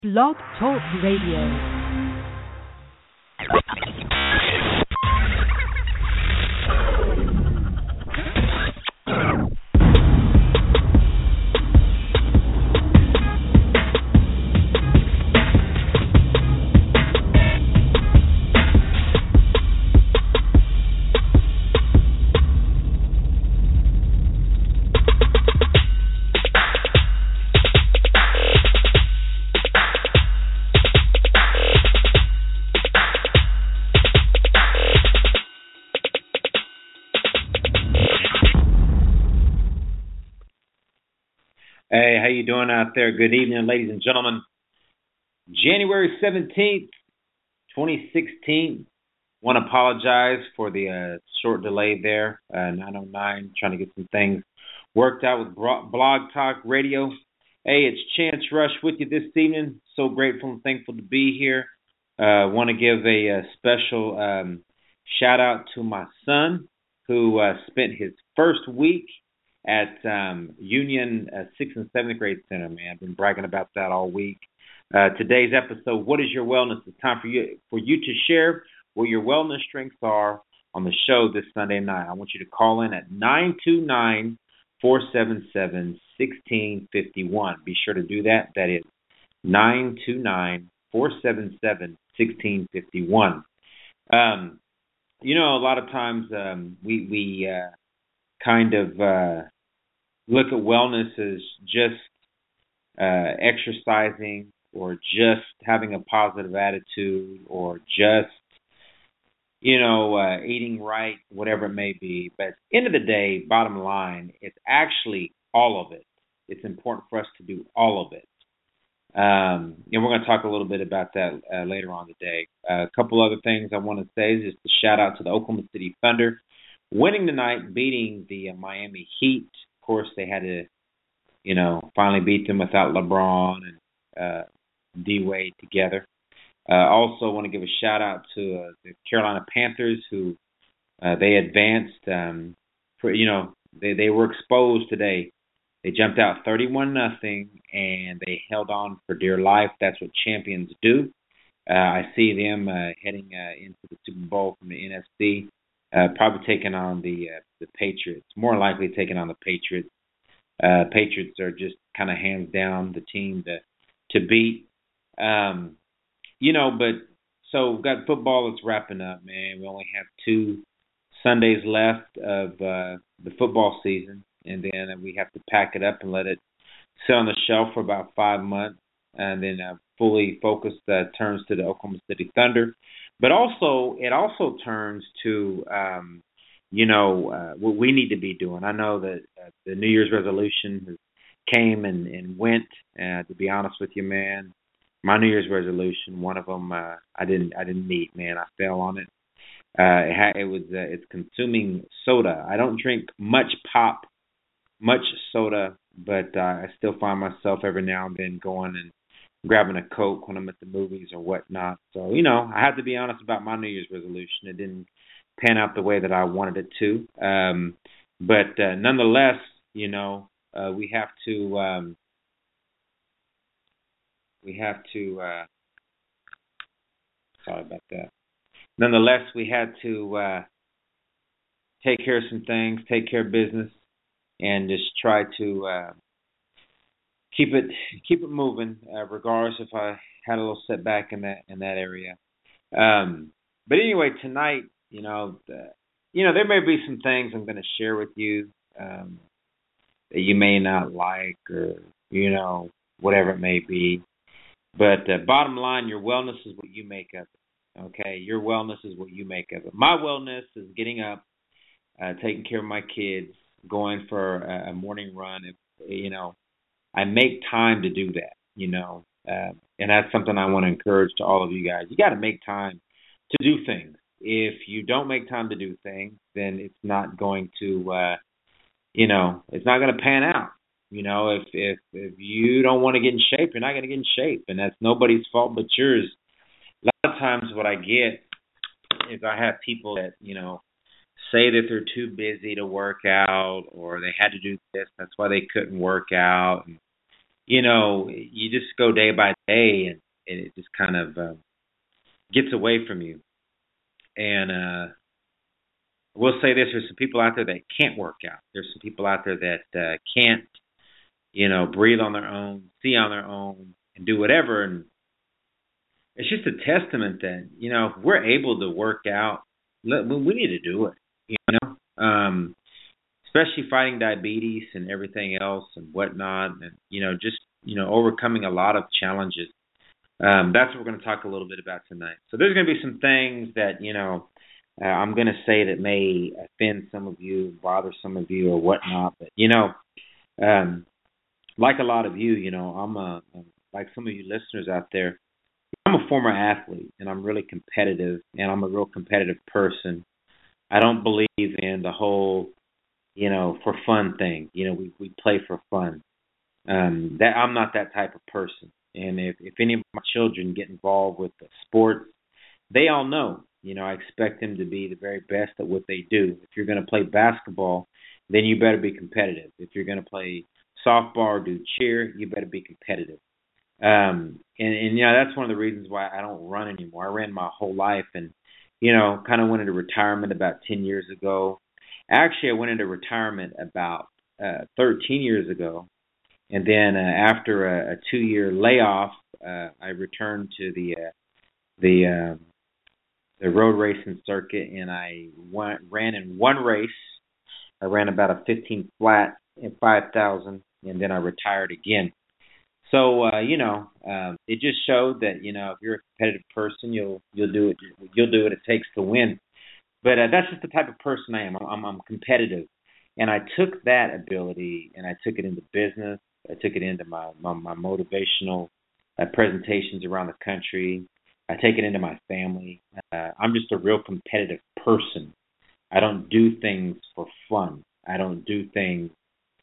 Blog Talk Radio. Hey, how you doing out there? Good evening, ladies and gentlemen. January 17th, 2016. Want to apologize for the short delay there. 909, trying to get some things worked out with Blog Talk Radio. Hey, it's Chance Rush with you this evening. So grateful and thankful to be here. Want to give a special shout out to my son who spent his first week at Union 6th and 7th grade center, man. I've been bragging about that all week. Today's episode, What is Your Wellness? It's time for you to share what your wellness strengths are on the show this Sunday night. I want you to call in at 929-477-1651. Be sure to do that. That is 929-477-1651. You know, a lot of times we kind of look at wellness as just exercising or just having a positive attitude or just, eating right, whatever it may be. But end of the day, bottom line, it's actually all of it. It's important for us to do all of it. And we're going to talk a little bit about that later on today. A couple other things I want to say is just a shout out to the Oklahoma City Thunder. Winning tonight, beating the Miami Heat. Of course, they had to, finally beat them without LeBron and D-Wade together. Also want to give a shout-out to the Carolina Panthers, who they advanced. They were exposed today. They jumped out 31-0, and they held on for dear life. That's what champions do. I see them heading into the Super Bowl from the NFC. Probably taking on the Patriots. More likely taking on the Patriots. Patriots are just kind of hands down the team to beat. But so we've got football that's wrapping up, man. We only have 2 Sundays left of the football season, and then we have to pack it up and let it sit on the shelf for about 5 months, and then fully focused turns to the Oklahoma City Thunder. But also, it also turns to, what we need to be doing. I know that the New Year's resolution came and went. To be honest with you, man, my New Year's resolution, one of them, I didn't meet, man. I fell on it. It's consuming soda. I don't drink much pop, much soda, but I still find myself every now and then going and grabbing a Coke when I'm at the movies or whatnot. So, I have to be honest about my New Year's resolution. It didn't pan out the way that I wanted it to. But nonetheless, we have to sorry about that. Nonetheless, we had to take care of some things, take care of business, and just try to keep it moving, regardless if I had a little setback in that area. But anyway, tonight, there may be some things I'm going to share with you that you may not like, or whatever it may be. But bottom line, your wellness is what you make of it. Okay, your wellness is what you make of it. My wellness is getting up, taking care of my kids, going for a morning run. I make time to do that, and that's something I want to encourage to all of you guys. You got to make time to do things. If you don't make time to do things, then it's not going to, it's not going to pan out. If you don't want to get in shape, you're not going to get in shape, and that's nobody's fault but yours. A lot of times what I get is I have people that, say that they're too busy to work out, or they had to do this, that's why they couldn't work out. And you just go day by day, and it just kind of gets away from you. And we'll say this: there's some people out there that can't work out. There's some people out there that can't, breathe on their own, see on their own, and do whatever. And it's just a testament that if we're able to work out, we need to do it. Especially fighting diabetes and everything else and whatnot, and just overcoming a lot of challenges. That's what we're going to talk a little bit about tonight. So there's going to be some things that I'm going to say that may offend some of you, bother some of you, or whatnot. But like a lot of you, I'm like some of you listeners out there. I'm a former athlete, and I'm really competitive, and I'm a real competitive person. I don't believe in the whole, for fun thing. We play for fun. That I'm not that type of person. And if any of my children get involved with the sports, they all know. I expect them to be the very best at what they do. If you're going to play basketball, then you better be competitive. If you're going to play softball or do cheer, you better be competitive. And that's one of the reasons why I don't run anymore. I ran my whole life, and kind of went into retirement about 10 years ago. Actually, I went into retirement about 13 years ago, and then after a 2-year layoff, I returned to the road racing circuit, and I ran in one race. I ran about a 15 flat in 5,000, and then I retired again. So it just showed that if you're a competitive person, you'll do it. You'll do what it takes to win. But that's just the type of person I am. I'm competitive, and I took that ability and I took it into business. I took it into my motivational presentations around the country. I take it into my family. I'm just a real competitive person. I don't do things for fun. I don't do things,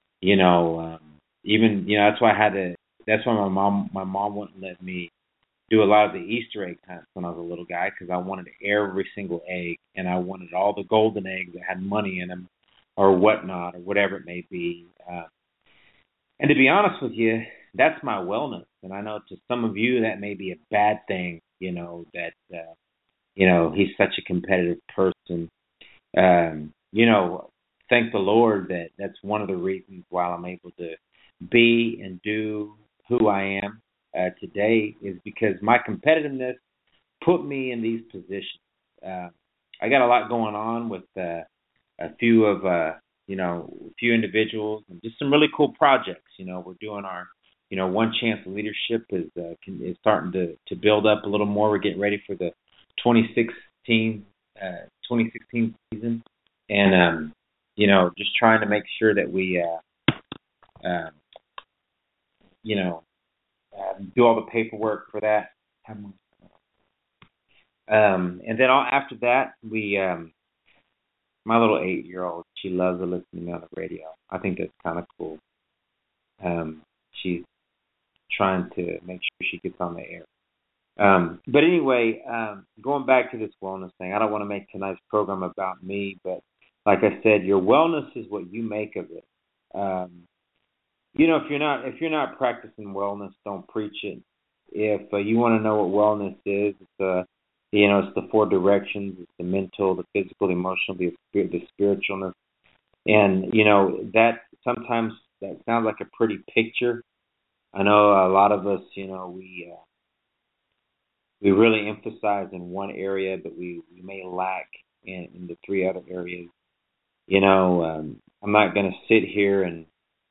that's why I had to. That's why my mom wouldn't let me do a lot of the Easter egg hunts when I was a little guy, because I wanted every single egg, and I wanted all the golden eggs that had money in them, or whatnot, or whatever it may be. And to be honest with you, that's my wellness. And I know to some of you that may be a bad thing, that he's such a competitive person. Thank the Lord that that's one of the reasons why I'm able to be and do who I am today, is because my competitiveness put me in these positions. I got a lot going on with a few individuals, and just some really cool projects. We're doing our, One Chance Leadership is starting to build up a little more. We're getting ready for the 2016 season, and just trying to make sure that we do all the paperwork for that. And then after that, we, my little 8-year-old, she loves to listen to me on the radio. I think that's kind of cool. She's trying to make sure she gets on the air. But anyway, going back to this wellness thing, I don't want to make tonight's program about me, but like I said, your wellness is what you make of it. If you're not practicing wellness, don't preach it. If you want to know what wellness is, it's the 4 directions. It's the mental, the physical, the emotional, the spiritualness. And that sometimes that sounds like a pretty picture. I know a lot of us, we really emphasize in one area, but we may lack in the 3 other areas. I'm not going to sit here and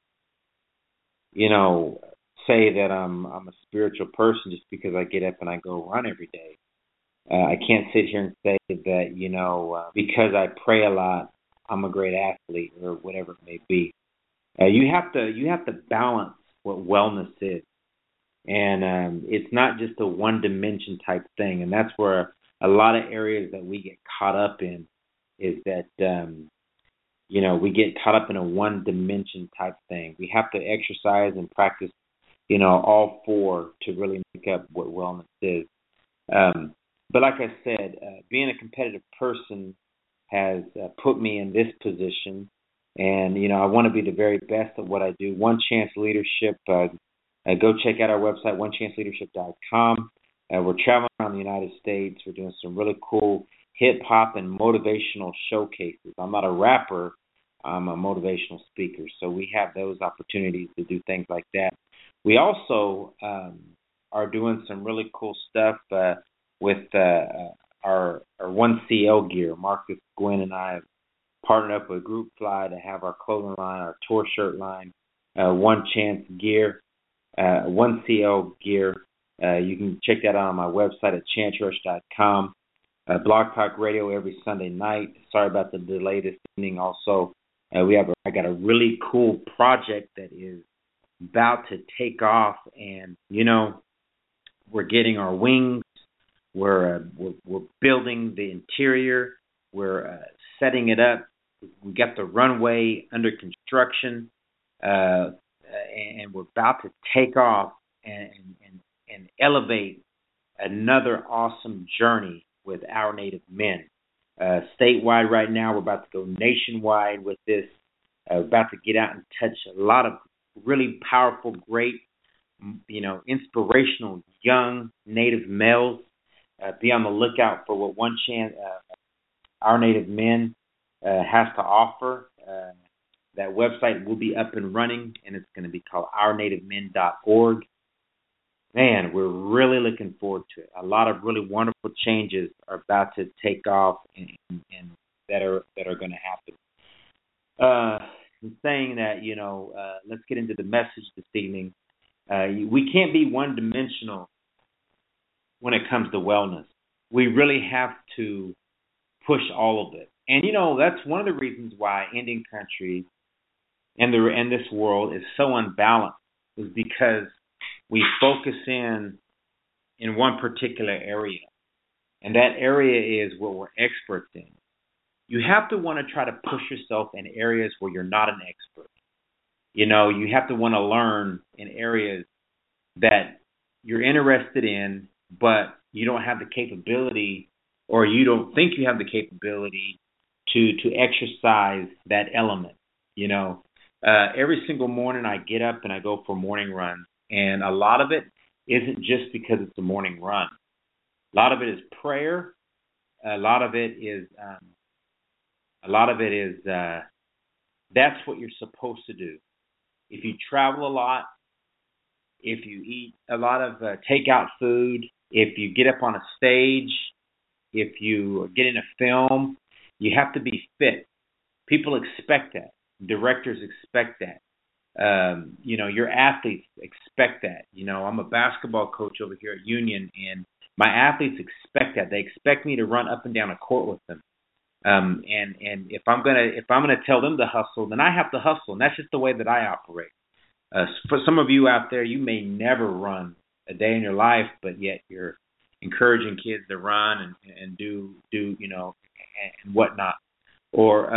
say that I'm a spiritual person just because I get up and I go run every day. I can't sit here and say that because I pray a lot, I'm a great athlete or whatever it may be. You have to balance what wellness is, and it's not just a one dimension type thing. And that's where a lot of areas that we get caught up in is that we get caught up in a one dimension type thing. We have to exercise and practice all 4 to really make up what wellness is. But like I said, being a competitive person has put me in this position, and I want to be the very best at what I do. One Chance Leadership, go check out our website, onechanceleadership.com. We're traveling around the United States. We're doing some really cool hip-hop and motivational showcases. I'm not a rapper. I'm a motivational speaker. So we have those opportunities to do things like that. We also are doing some really cool stuff with our 1CL gear. Marcus, Gwen, and I have partnered up with Group Fly to have our clothing line, our tour shirt line, One Chance Gear, 1CL Gear. You can check that out on my website at chancerush.com. Blog Talk Radio every Sunday night. Sorry about the delay this evening. Also, I got a really cool project that is about to take off, and we're getting our wings. We're building the interior. We're setting it up. We got the runway under construction, and we're about to take off and elevate another awesome journey with Our Native Men. Statewide right now, we're about to go nationwide with this. We're about to get out and touch a lot of really powerful, great, inspirational young Native males. Be on the lookout for what One Chance, Our Native Men, has to offer. That website will be up and running, and it's going to be called ournativemen.org. Man, we're really looking forward to it. A lot of really wonderful changes are about to take off, and that are going to happen. In saying that, let's get into the message this evening. We can't be one-dimensional when it comes to wellness. We really have to push all of it. And, that's one of the reasons why Indian country and this world is so unbalanced, is because we focus in one particular area. And that area is what we're experts in. You have to want to try to push yourself in areas where you're not an expert. You have to want to learn in areas that you're interested in, but you don't have the capability, or you don't think you have the capability to exercise that element. Every single morning I get up and I go for morning runs, and a lot of it isn't just because it's a morning run. A lot of it is prayer. A lot of it is that's what you're supposed to do. If you travel a lot, if you eat a lot of takeout food, if you get up on a stage, if you get in a film, you have to be fit. People expect that. Directors expect that. Your athletes expect that. I'm a basketball coach over here at Union, and my athletes expect that. They expect me to run up and down a court with them. And if I'm gonna tell them to hustle, then I have to hustle, and that's just the way that I operate. For some of you out there, you may never run a day in your life, but yet you're encouraging kids to run and do and whatnot. Or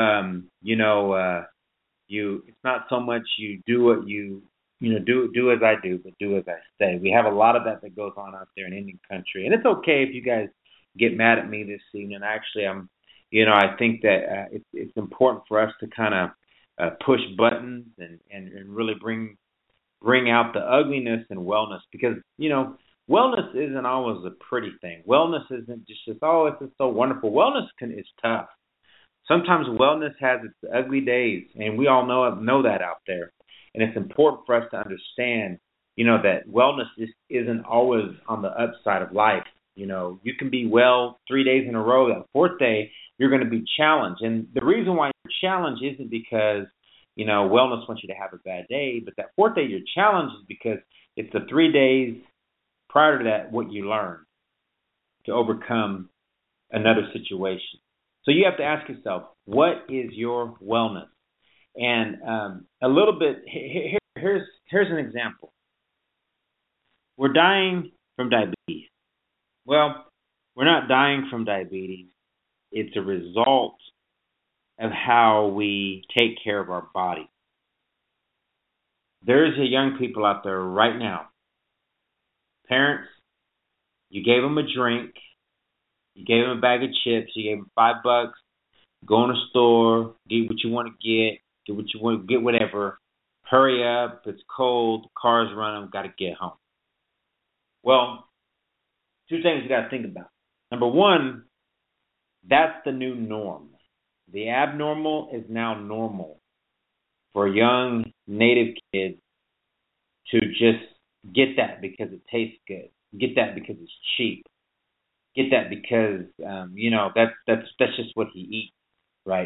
it's not so much you do what you do as I do, but do as I say. We have a lot of that goes on out there in Indian country, and it's okay if you guys get mad at me this evening. Actually, I think that it's important for us to kind of push buttons and really bring out the ugliness in wellness, because wellness isn't always a pretty thing. Wellness isn't just it's just so wonderful. Wellness is tough. Sometimes wellness has its ugly days, and we all know that out there. And it's important for us to understand, that wellness isn't always on the upside of life. You can be well 3 days in a row. That fourth day, you're going to be challenged. And the reason why you're challenged isn't because, wellness wants you to have a bad day, but that fourth day you're challenged is because it's the 3 days prior to that what you learned to overcome another situation. So you have to ask yourself, what is your wellness? And a little bit, here's an example. We're dying from diabetes. Well, we're not dying from diabetes. It's a result of how we take care of our body. There's a young people out there right now. Parents, you gave them a drink. You gave them a bag of chips. You gave them $5. Go in the store, get what you want to get what you want, get whatever. hurry up, it's cold, car's running, got to get home. Well, two things you got to think about. Number one, that's the new norm. The abnormal is now normal for young native kids to just get that because it tastes good, get that because it's cheap, get that because that's just what he eats, right?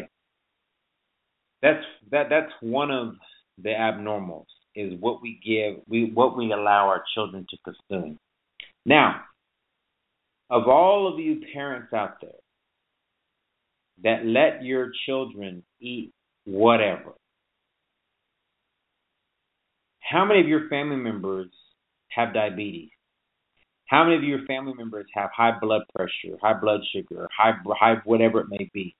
That's one of the abnormals is what what we allow our children to consume. Now, of all of you parents out there that let your children eat whatever, how many of your family members have diabetes? How many of your family members have high blood pressure, high blood sugar, high whatever it may be?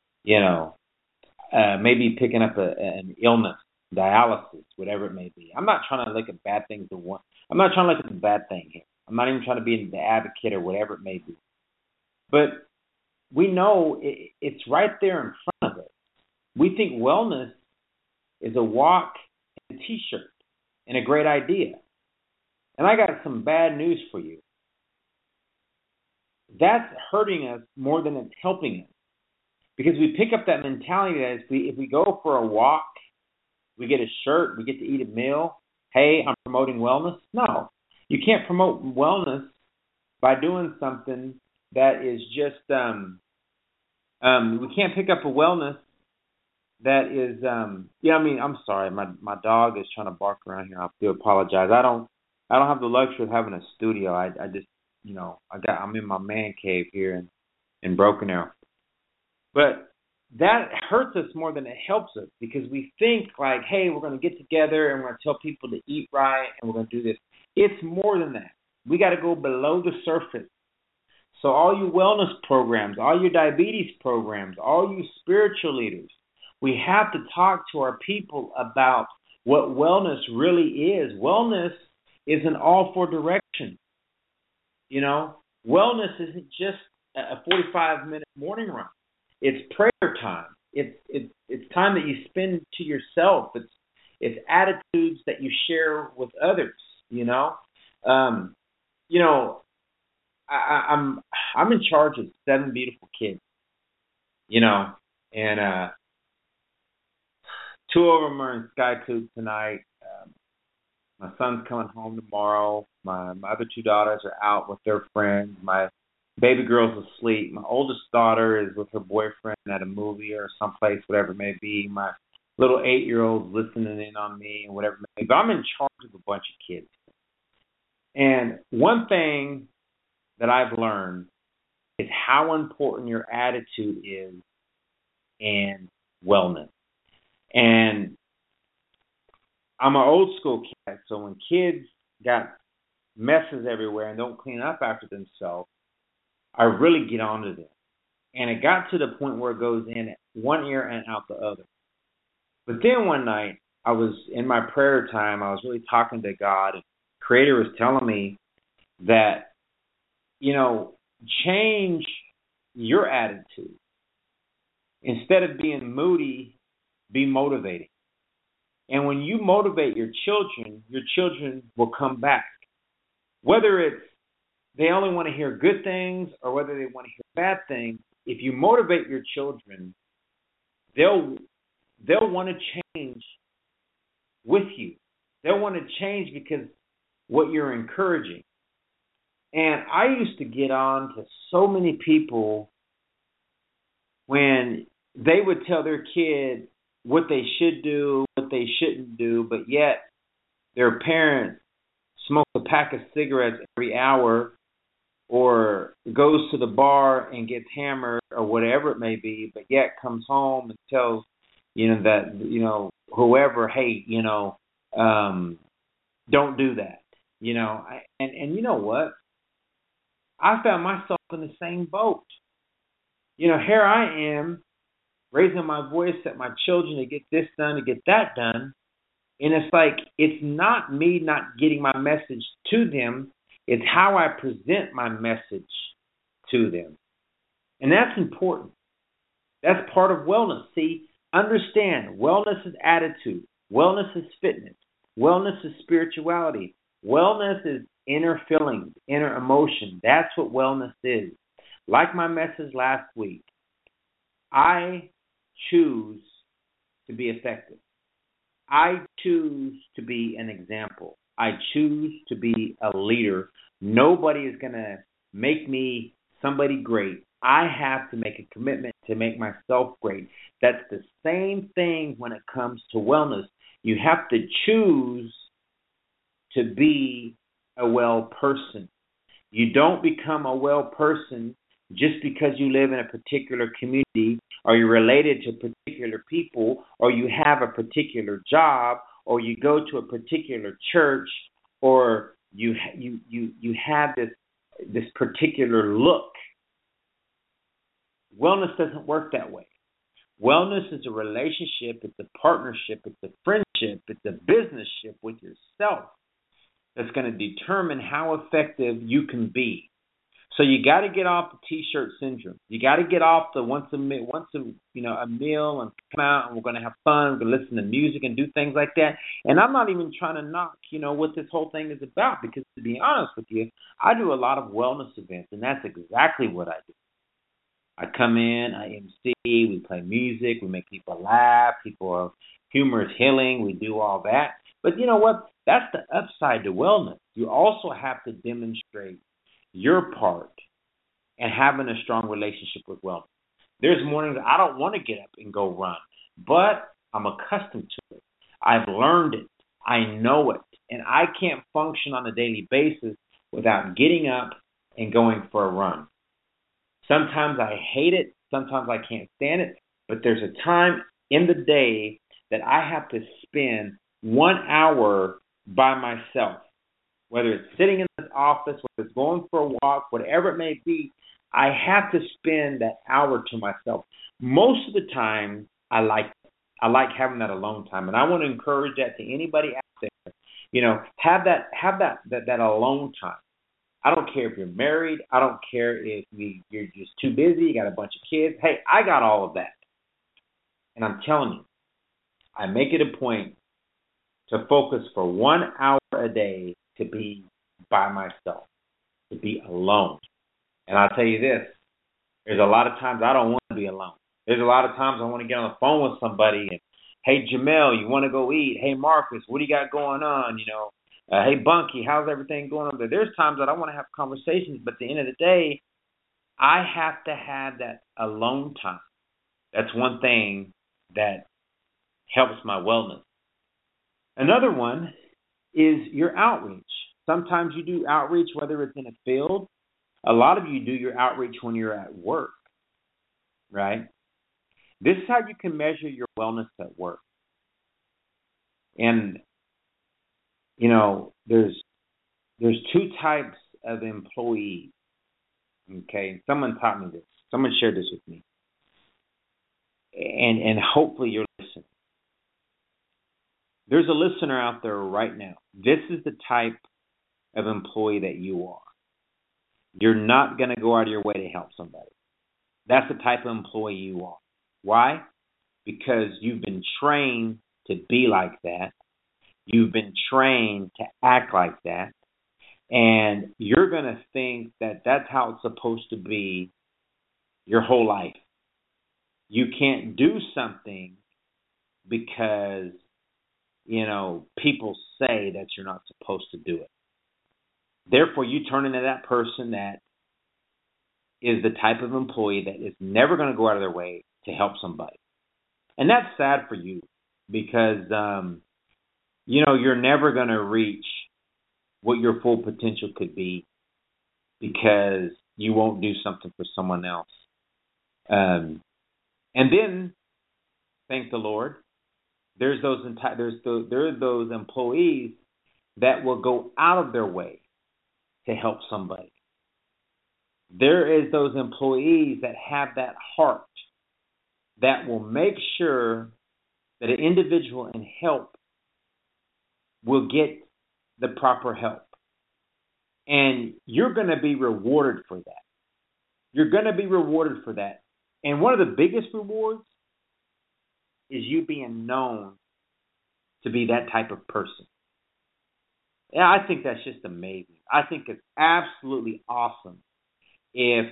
Maybe picking up an illness, dialysis, whatever it may be. I'm not trying to look at bad things. I'm not trying to look at the bad thing here. I'm not even trying to be the advocate or whatever it may be. But we know it's right there in front of us. We think wellness is a walk and a T-shirt and a great idea. And I got some bad news for you. That's hurting us more than it's helping us. Because we pick up that mentality that if we go for a walk, we get a shirt, we get to eat a meal, hey, I'm promoting wellness. No, you can't promote wellness by doing something that is just, we can't pick up a wellness that is, I'm sorry, my dog is trying to bark around here. I do apologize. I don't have the luxury of having a studio. I just, I'm in my man cave here in Broken Arrow. But that hurts us more than it helps us because we think like, hey, we're going to get together and we're going to tell people to eat right and we're going to do this. It's more than that. We got to go below the surface. So all you wellness programs, all your diabetes programs, all you spiritual leaders, we have to talk to our people about what wellness really is. Wellness is an all four direction. Wellness isn't just a 45-minute morning run. It's prayer time. It's time that you spend to yourself. It's attitudes that you share with others. I'm in charge of 7 beautiful kids. And 2 of them are in Sky Coop tonight. My son's coming home tomorrow. My other 2 daughters are out with their friends. My baby girl's asleep. My oldest daughter is with her boyfriend at a movie or someplace, whatever it may be. My little 8-year-old's listening in on me and whatever it may be. But I'm in charge of a bunch of kids. And one thing that I've learned is how important your attitude is in wellness. And I'm an old school cat, so when kids got messes everywhere and don't clean up after themselves, I really get onto them. And it got to the point where it goes in one ear and out the other. But then one night, I was in my prayer time, I was really talking to God, and Creator was telling me that, change your attitude. Instead of being moody, be motivating. And when you motivate your children will come back. Whether it's they only want to hear good things or whether they want to hear bad things, if you motivate your children, they'll want to change with you. They'll want to change because what you're encouraging. And I used to get on to so many people when they would tell their kid what they should do, what they shouldn't do, but yet their parent smokes a pack of cigarettes every hour or goes to the bar and gets hammered or whatever it may be, but yet comes home and tells, whoever, hey, don't do that, and you know what? I found myself in the same boat. Here I am raising my voice at my children to get this done, to get that done. And it's like, it's not me not getting my message to them. It's how I present my message to them. And that's important. That's part of wellness. See, understand, wellness is attitude. Wellness is fitness. Wellness is spirituality. Wellness is inner feelings, inner emotion. That's what wellness is. Like my message last week, I choose to be effective. I choose to be an example. I choose to be a leader. Nobody is going to make me somebody great. I have to make a commitment to make myself great. That's the same thing when it comes to wellness. You have to choose to be a well person. You don't become a well person just because you live in a particular community or you're related to particular people or you have a particular job or you go to a particular church or you have this particular look. Wellness doesn't work that way. Wellness is a relationship, it's a partnership, it's a friendship, it's a businessship with yourself that's going to determine how effective you can be. So you got to get off the T-shirt syndrome. You got to get off the once a meal and come out and we're going to have fun. We're going to listen to music and do things like that. And I'm not even trying to knock, what this whole thing is about because to be honest with you, I do a lot of wellness events and that's exactly what I do. I come in, I MC, we play music, we make people laugh, humor is healing, we do all that. But you know what? That's the upside to wellness. You also have to demonstrate your part and having a strong relationship with wellness. There's mornings I don't want to get up and go run, but I'm accustomed to it. I've learned it. I know it. And I can't function on a daily basis without getting up and going for a run. Sometimes I hate it. Sometimes I can't stand it. But there's a time in the day that I have to spend 1 hour by myself. Whether it's sitting in the office, whether it's going for a walk, whatever it may be, I have to spend that hour to myself. Most of the time, I like having that alone time, and I want to encourage that to anybody out there. Have that alone time. I don't care if you're married. I don't care if you're just too busy. You got a bunch of kids. Hey, I got all of that, and I'm telling you, I make it a point to focus for 1 hour a day to be by myself, to be alone. And I'll tell you this, there's a lot of times I don't want to be alone. There's a lot of times I want to get on the phone with somebody and, hey, Jamel, you want to go eat? Hey, Marcus, what do you got going on? Hey, Bunky, how's everything going on there? There's times that I want to have conversations, but at the end of the day, I have to have that alone time. That's one thing that helps my wellness. Another one is your outreach. Sometimes you do outreach, whether it's in a field. A lot of you do your outreach when you're at work, right? This is how you can measure your wellness at work. And, there's two types of employees, okay? Someone taught me this. Someone shared this with me. And hopefully you're listening. There's a listener out there right now. This is the type of employee that you are. You're not going to go out of your way to help somebody. That's the type of employee you are. Why? Because you've been trained to be like that. You've been trained to act like that. And you're going to think that that's how it's supposed to be your whole life. You can't do something because, people say that you're not supposed to do it. Therefore, you turn into that person that is the type of employee that is never going to go out of their way to help somebody. And that's sad for you because, you're never going to reach what your full potential could be because you won't do something for someone else. And then, thank the Lord, there are those employees that will go out of their way to help somebody. There is those employees that have that heart that will make sure that an individual in help will get the proper help. And you're going to be rewarded for that. You're going to be rewarded for that. And one of the biggest rewards is you being known to be that type of person. Yeah, I think that's just amazing. I think it's absolutely awesome if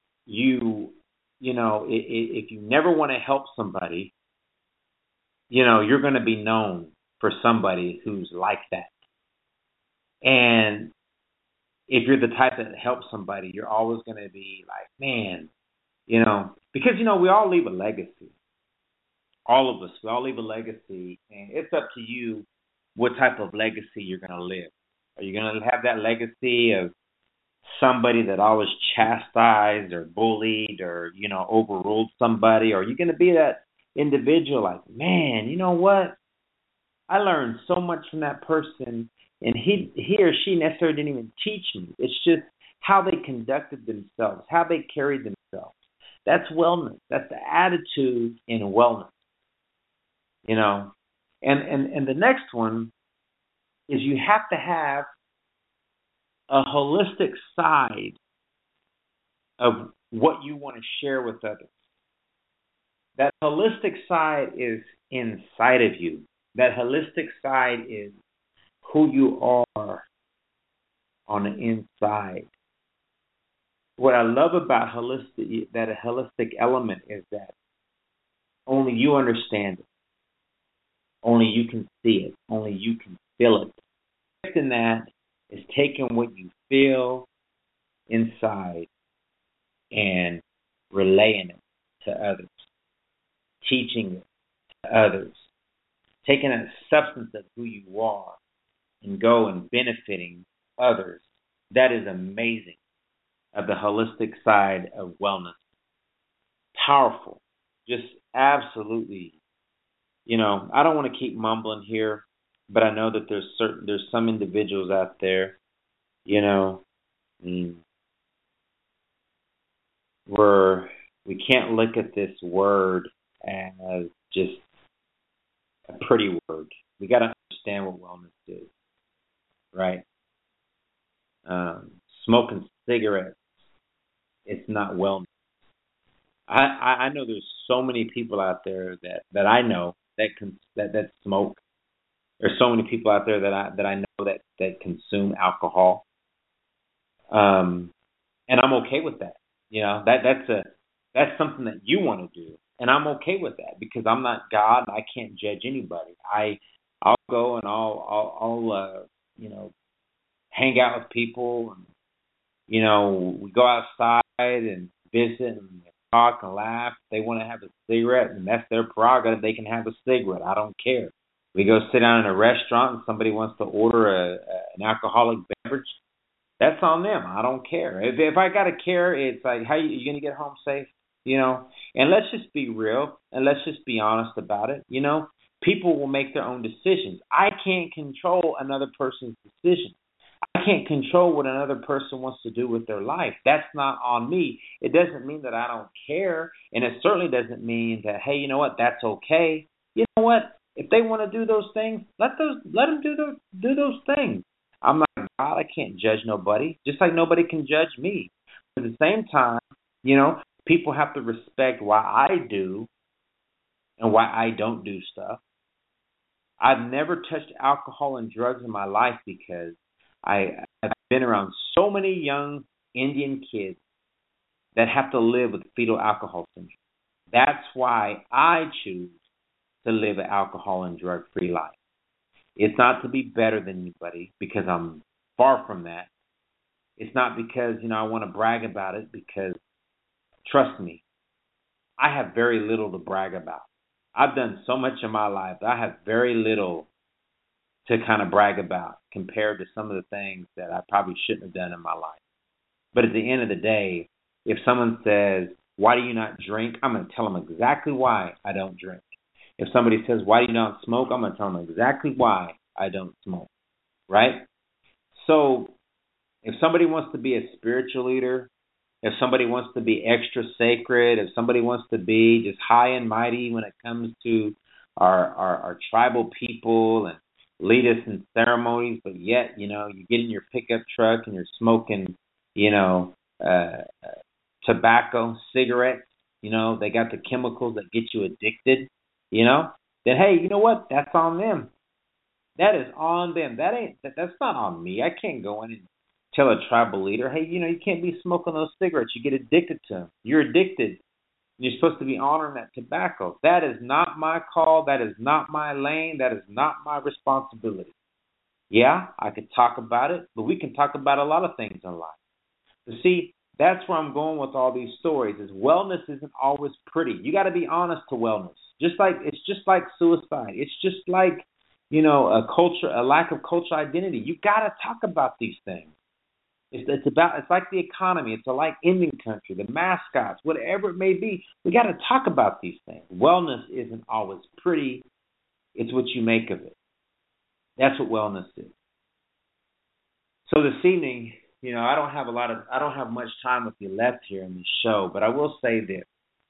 if you never want to help somebody, you're going to be known for somebody who's like that. And if you're the type that helps somebody, you're always going to be like, man, because, we all leave a legacy. All of us, we all leave a legacy, and it's up to you what type of legacy you're going to live. Are you going to have that legacy of somebody that always chastised or bullied or, overruled somebody? Or are you going to be that individual like, man, you know what? I learned so much from that person, and he or she necessarily didn't even teach me. It's just how they conducted themselves, how they carried themselves. That's wellness. That's the attitude in wellness. And the next one is you have to have a holistic side of what you want to share with others. That holistic side is inside of you. That holistic side is who you are on the inside. What I love about that holistic element is that only you understand it. Only you can see it. Only you can feel it. And that is taking what you feel inside and relaying it to others, teaching it to others, taking a substance of who you are and go and benefiting others. That is amazing of the holistic side of wellness. Powerful. Just absolutely. I don't want to keep mumbling here, but I know that there's some individuals out there, where we can't look at this word as just a pretty word. We got to understand what wellness is, right? Smoking cigarettes, it's not wellness. I know there's so many people out there that I know that smoke. There's so many people out there that I know that consume alcohol, and I'm okay with that. That's something that you want to do, and I'm okay with that because I'm not God. And I can't judge anybody. I'll go and I'll hang out with people, and we go outside and visit and talk and laugh. If they want to have a cigarette, and that's their prerogative. They can have a cigarette. I don't care. We go sit down in a restaurant and somebody wants to order an alcoholic beverage. That's on them. I don't care. If I got to care, it's like, how you going to get home safe? And let's just be real and let's just be honest about it. People will make their own decisions. I can't control another person's decision. I can't control what another person wants to do with their life. That's not on me. It doesn't mean that I don't care, and it certainly doesn't mean that, hey, you know what, that's okay. You know what? If they want to do those things, let them do those things. I'm not God. I can't judge nobody, just like nobody can judge me. At the same time, people have to respect why I do and why I don't do stuff. I've never touched alcohol and drugs in my life because I've been around so many young Indian kids that have to live with fetal alcohol syndrome. That's why I choose to live an alcohol and drug-free life. It's not to be better than anybody because I'm far from that. It's not because, I want to brag about it because, trust me, I have very little to brag about. I've done so much in my life that I have very little to kind of brag about compared to some of the things that I probably shouldn't have done in my life. But at the end of the day, if someone says, why do you not drink? I'm going to tell them exactly why I don't drink. If somebody says, why do you not smoke? I'm going to tell them exactly why I don't smoke, right? So if somebody wants to be a spiritual leader, if somebody wants to be extra sacred, if somebody wants to be just high and mighty when it comes to our tribal people and lead us in ceremonies, but yet, you get in your pickup truck and you're smoking, tobacco, cigarettes, they got the chemicals that get you addicted, then hey, you know what? That's on them. That is on them. That's not on me. I can't go in and tell a tribal leader, hey, you can't be smoking those cigarettes. You get addicted to them. You're addicted. You're supposed to be honoring that tobacco. That is not my call. That is not my lane. That is not my responsibility. Yeah, I could talk about it, but we can talk about a lot of things in life. But see, that's where I'm going with all these stories. Is wellness isn't always pretty. You got to be honest to wellness. It's just like suicide. It's just like a lack of cultural identity. You got to talk about these things. It's like the economy. It's like Indian country, the mascots, whatever it may be. We got to talk about these things. Wellness isn't always pretty. It's what you make of it. That's what wellness is. So this evening, I don't have much time with you left here in this show, but I will say this.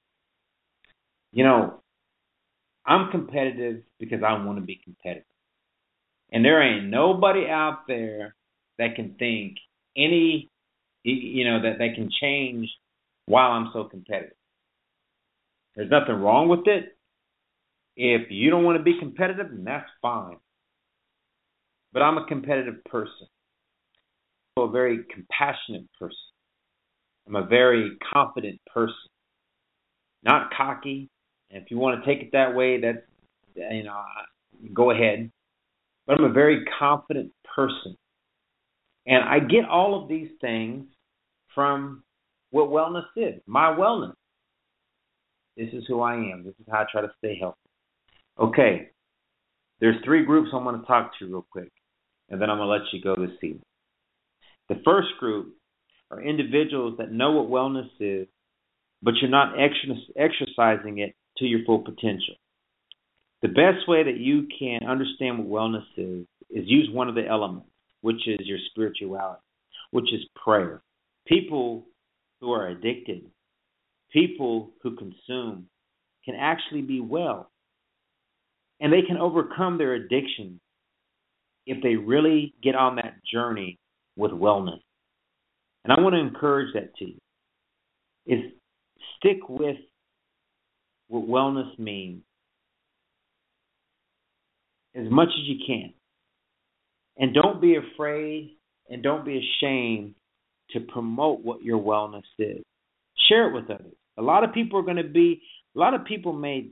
I'm competitive because I want to be competitive. And there ain't nobody out there that can think that can change while I'm so competitive. There's nothing wrong with it. If you don't want to be competitive, then that's fine. But I'm a competitive person. I'm a very compassionate person. I'm a very confident person. Not cocky. And if you want to take it that way, go ahead. But I'm a very confident person. And I get all of these things from what wellness is, my wellness. This is who I am. This is how I try to stay healthy. Okay, there's 3 groups I want to talk to real quick, and then I'm going to let you go this evening. The first group are individuals that know what wellness is, but you're not exercising it to your full potential. The best way that you can understand what wellness is use one of the elements, which is your spirituality, which is prayer. People who are addicted, people who consume, can actually be well. And they can overcome their addiction if they really get on that journey with wellness. And I want to encourage that to you, is stick with what wellness means as much as you can. And don't be afraid and don't be ashamed to promote what your wellness is. Share it with others. A lot of people may,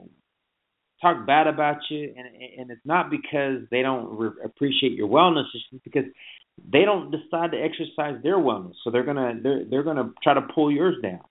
talk bad about you, and it's not because they don't appreciate your wellness, it's just because they don't decide to exercise their wellness. So they're gonna try to pull yours down.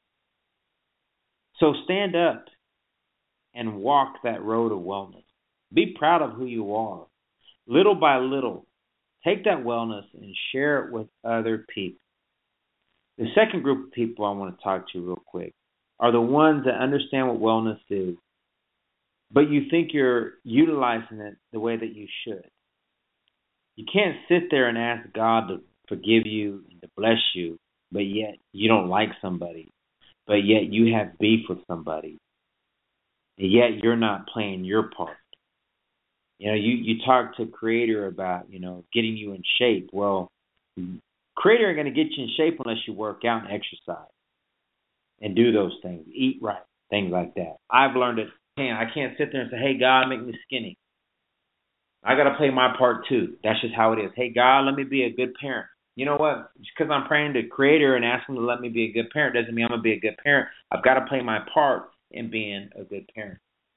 So stand up and walk that road of wellness. Be proud of who you are. Little by little, take that wellness and share it with other people. The second group of people I want to talk to real quick are the ones that understand what wellness is, but you think you're utilizing it the way that you should. You can't sit there and ask God to forgive you and to bless you, but yet you don't like somebody, but yet you have beef with somebody, and yet you're not playing your part. You talk to Creator about, getting you in shape. Well, Creator ain't going to get you in shape unless you work out and exercise and do those things, eat right, things like that. I've learned it. I can't sit there and say, hey, God, make me skinny. I got to play my part too. That's just how it is. Hey, God, let me be a good parent. You know what? Just because I'm praying to Creator and asking him to let me be a good parent doesn't mean I'm going to be a good parent. I've got to play my part in being a good parent.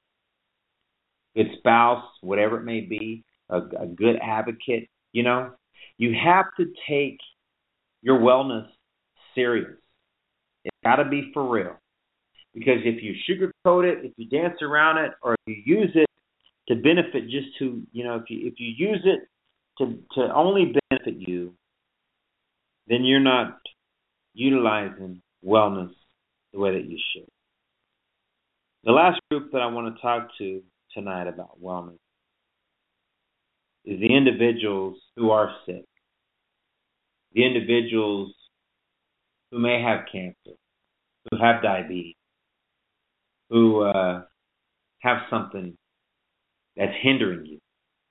Good spouse, whatever it may be, a good advocate, you have to take your wellness serious. It's got to be for real. Because if you sugarcoat it, if you dance around it, or if you use it to benefit if you use it to only benefit you, then you're not utilizing wellness the way that you should. The last group that I want to talk to tonight about wellness is the individuals who are sick, the individuals who may have cancer, who have diabetes, who have something that's hindering you.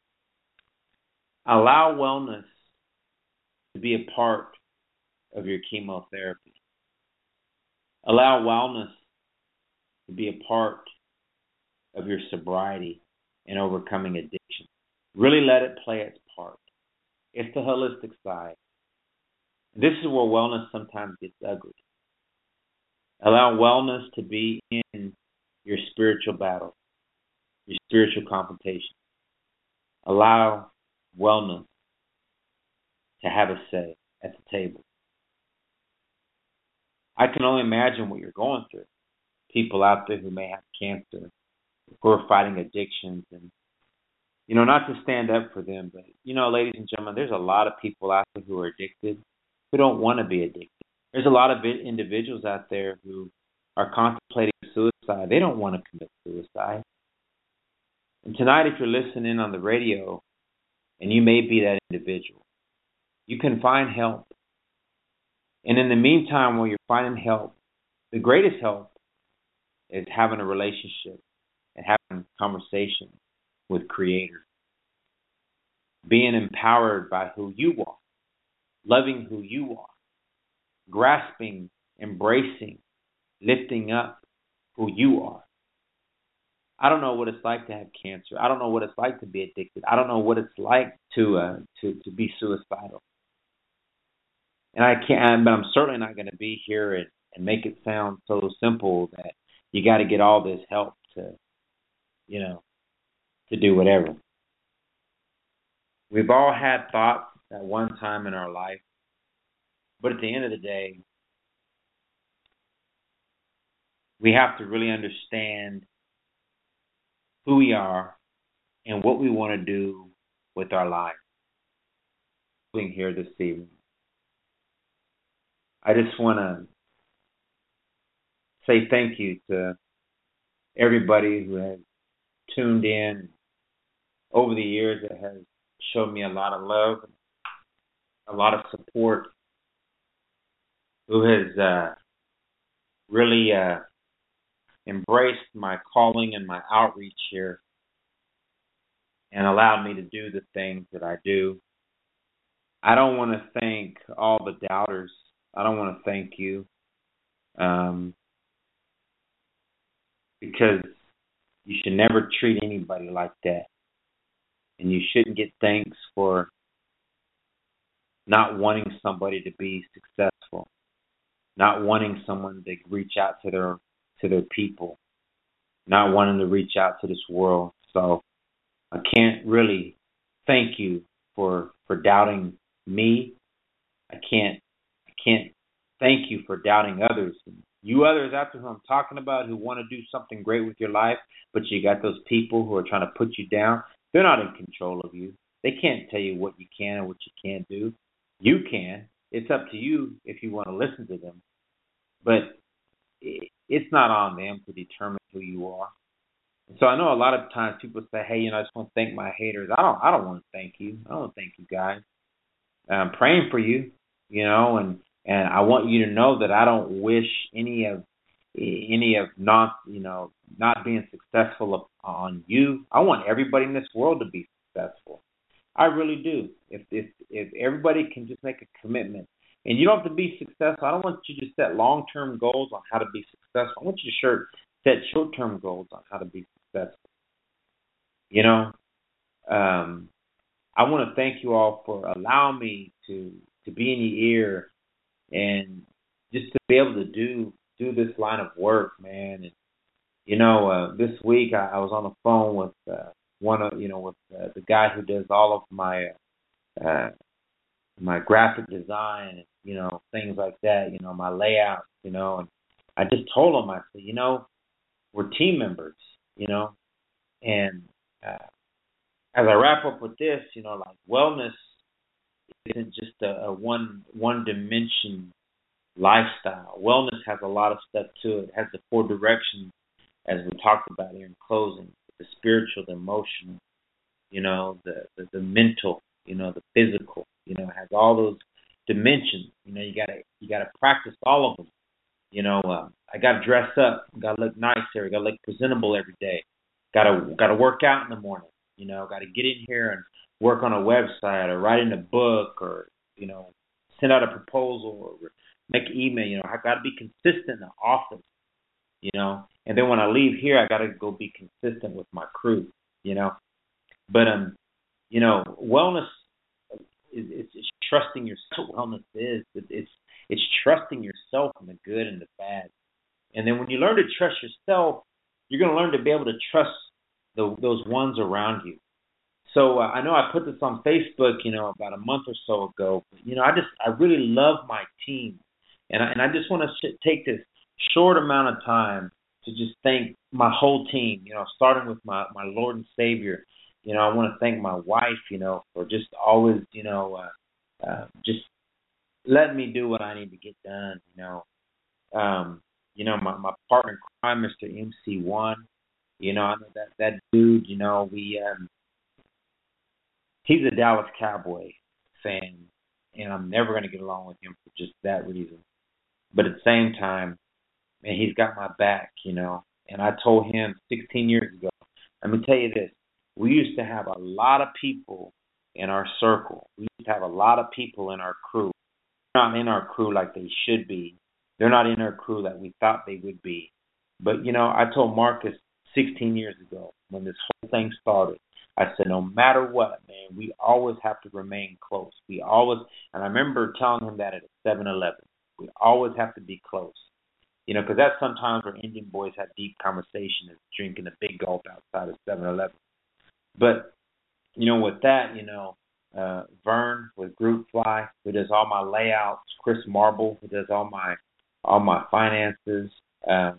Allow wellness to be a part of your chemotherapy. Allow wellness to be a part of your sobriety and overcoming addiction. Really let it play its part. It's the holistic side. This is where wellness sometimes gets ugly. Allow wellness to be in your spiritual battle, your spiritual confrontation. Allow wellness to have a say at the table. I can only imagine what you're going through. People out there who may have cancer, who are fighting addictions, and not to stand up for them, but ladies and gentlemen, there's a lot of people out there who are addicted, who don't want to be addicted. There's a lot of individuals out there who are contemplating suicide. They don't want to commit suicide. And tonight, if you're listening on the radio, and you may be that individual, you can find help. And in the meantime, while you're finding help, the greatest help is having a relationship and having a conversation with Creator. Being empowered by who you are, loving who you are, grasping, embracing, lifting up who you are. I don't know what it's like to have cancer. I don't know what it's like to be addicted. I don't know what it's like to be suicidal. And I can't, but I'm certainly not going to be here and make it sound so simple that you got to get all this help to do whatever. We've all had thoughts at one time in our life, but at the end of the day, we have to really understand who we are and what we want to do with our life. Being here this evening, I just want to say thank you to everybody who has tuned in over the years, that has shown me a lot of love, a lot of support, who has really embraced my calling and my outreach here and allowed me to do the things that I do. I don't want to thank all the doubters. I don't want to thank you because you should never treat anybody like that. And you shouldn't get thanks for not wanting somebody to be successful, not wanting someone to reach out to their people, not wanting to reach out to this world. So I can't really thank you for doubting me. I can't thank you for doubting others. You others out there who I'm talking about, who want to do something great with your life, but you got those people who are trying to put you down. They're not in control of you. They can't tell you what you can and what you can't do. You can. It's up to you if you want to listen to them. But it's not on them to determine who you are. And so I know a lot of times people say, hey, I just want to thank my haters. I don't want to thank you. I don't want to thank you guys. I'm praying for you, and I want you to know that I don't wish any of not being successful on you. I want everybody in this world to be successful. I really do. If everybody can just make a commitment, and you don't have to be successful. I don't want you to set long-term goals on how to be successful. I want you to set short-term goals on how to be successful. I want to thank you all for allowing me to be in your ear and just to be able to do this line of work, man. And this week I was on the phone with the guy who does all of my my graphic design, and things like that, my layouts, and I just told him, I said, we're team members, and as I wrap up with this, like wellness isn't just a one dimension lifestyle. Wellness has a lot of stuff to it. It has the 4 directions, as we talked about here in closing: the spiritual, the emotional, the mental, the physical. It has all those dimensions. You gotta practice all of them. I gotta dress up, gotta look nice here, gotta look presentable every day. Gotta work out in the morning. Gotta get in here and work on a website or write in a book or send out a proposal or make an email. I gotta be consistent in the office. And then when I leave here, I gotta go be consistent with my crew. But wellness is trusting yourself. That's what wellness is. It's trusting yourself in the good and the bad. And then when you learn to trust yourself, you're going to learn to be able to trust those ones around you. So I know I put this on Facebook, about a month or so ago. But, I really love my team, and I just want to take this short amount of time to just thank my whole team. Starting with my Lord and Savior. I want to thank my wife, for just always, just letting me do what I need to get done. My partner in crime, Mr. MC1. I know that dude. He's a Dallas Cowboy fan, and I'm never going to get along with him for just that reason. But at the same time, man, he's got my back, And I told him 16 years ago, let me tell you this, we used to have a lot of people in our circle. We used to have a lot of people in our crew. They're not in our crew like they should be. They're not in our crew that we thought they would be. But, I told Marcus 16 years ago when this whole thing started, I said, no matter what, man, we always have to remain close. And I remember telling him that at a 7-Eleven. We always have to be close. Because that's sometimes where Indian boys have deep conversations, drinking a big gulp outside of 7-Eleven. But, with that, Vern with Group Fly, who does all my layouts, Chris Marble, who does all my finances, and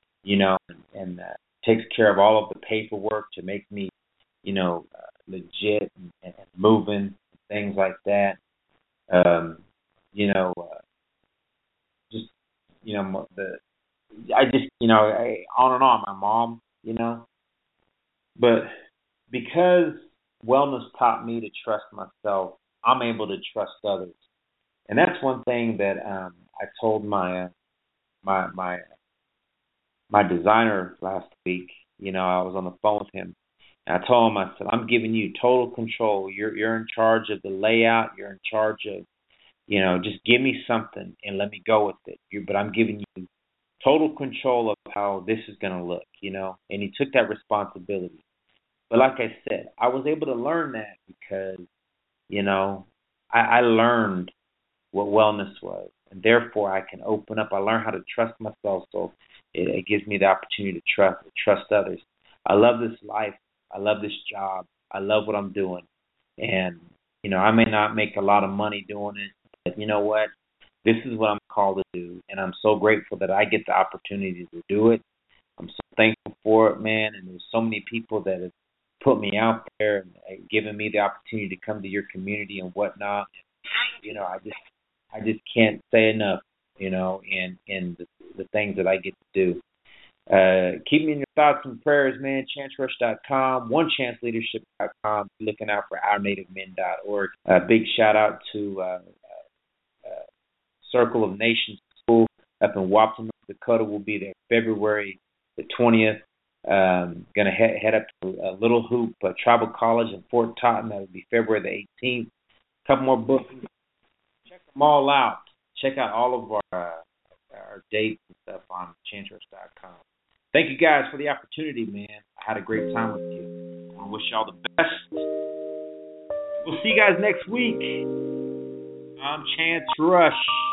takes care of all of the paperwork to make me legit and moving, things like that. On and on, my mom, but because wellness taught me to trust myself, I'm able to trust others. And that's one thing that I told my designer last week. I was on the phone with him. And I told him, I said, I'm giving you total control. You're in charge of the layout. You're in charge of, just give me something and let me go with it. But I'm giving you total control of how this is going to look, And he took that responsibility. But like I said, I was able to learn that because, I learned what wellness was. And therefore, I can open up. I learned how to trust myself. So it gives me the opportunity to trust others. I love this life. I love this job. I love what I'm doing. And, I may not make a lot of money doing it, but you know what? This is what I'm called to do. And I'm so grateful that I get the opportunity to do it. I'm so thankful for it, man. And there's so many people that have put me out there and given me the opportunity to come to your community and whatnot. I just can't say enough, and the things that I get to do. Keep me in your thoughts and prayers, man. ChanceRush.com, OneChanceLeadership.com. Looking out for OurNativeMen.org. Big shout out to Circle of Nations School up in Wapton, North Dakota. We'll be there February the 20th. Going to head up to Little Hoop Tribal College in Fort Totten. That will be February the 18th. A couple more books. Check them all out. Check out all of our dates and stuff on ChanceRush.com. Thank you guys for the opportunity, man. I had a great time with you. I wish y'all the best. We'll see you guys next week. I'm Chance Rush.